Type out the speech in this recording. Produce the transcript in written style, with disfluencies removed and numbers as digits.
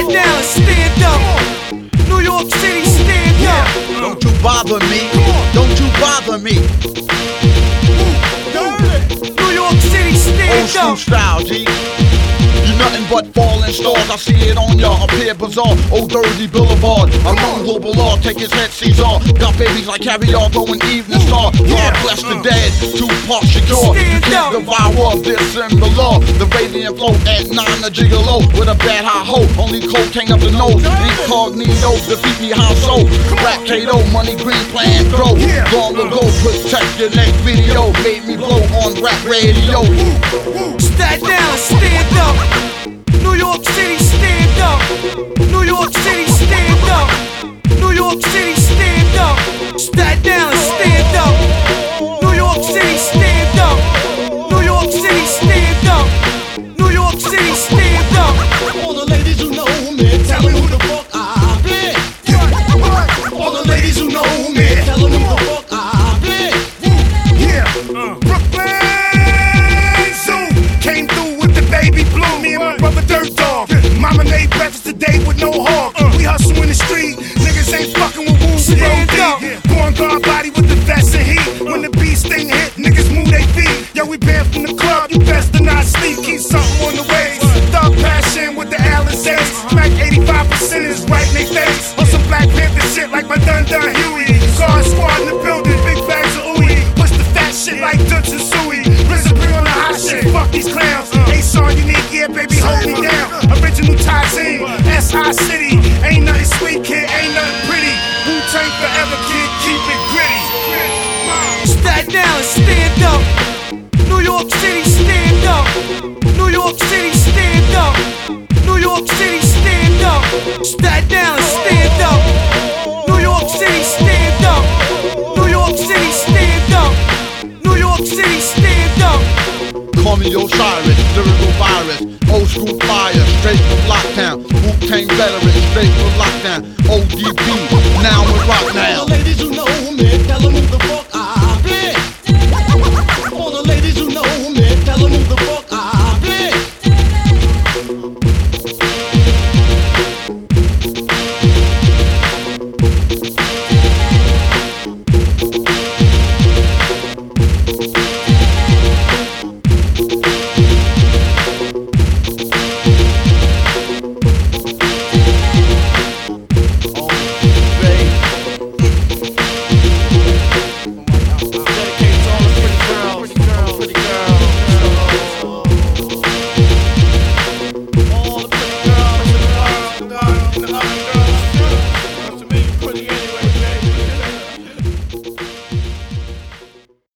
Staten Island, stand up. New York City, stand up. Don't you bother me. Don't you bother me. New York City, Old stand school up. style, G. You nothing but falling stars. I see it on ya, appear bizarre. Old dirty boulevard. Among global law, take his head Caesar. Got babies like caviar, going evening star. God bless the dead, Tupac Shakur. You can't devour this in the law. The radiant flow at 9 a gigolo. With a bad high hope, only cocaine up the nose. Incognito, defeat me how so. Rap Kato, money green plan grow. Long ago, protect your next video. Made me blow on rap radio. Staten Island, stand up. New York City, stand up. New York City, stand up. New York City, stand up. Staten Island, stand up. New York City, stand up. New York City, stand up. New York City, stand up. All the ladies who know me, tell me who the fuck I be. All the ladies who know me, tell them who the fuck I be. Brooklyn Zoo came through with the baby blue. Me and my brother Dirt Dog. Mama made breakfast today with no hog. We hustle in the street. Niggas ain't fucking with Woo. Stand up. Born guard body with the vest and heat. When the beat sting hit, niggas move they feet. Yo, we banned from the club. You best to not sleep. Keep something on the way. Thug passion with the Alizés. Smack 85% is right in they face. On some Black Panther shit like my Dun Huey. Guard squad in the building. Big bags of ooey. Push the fat shit like Dutch and Suey. RZA bring on the hot shit. Fuck these clowns. A-Song unique, yeah, baby, hold me down. Original Tyzine, S.I. City. Ain't nothing sweet, kid, ain't nothing pretty. Wu-Tang forever, kid, keep it gritty. Staten Island, stand up. New York City, stand up. New York City, stand up. New York City, stand up. Staten Island, stand up. New York City, stand up. New York City, stand up. New York City, stand up. Call me Osiris, lyrical virus. Old school fire, straight from lockdown. Wu-Tang veteran, straight from lockdown. ODB, now we rock now. All the ladies who know me, tell them who the fuck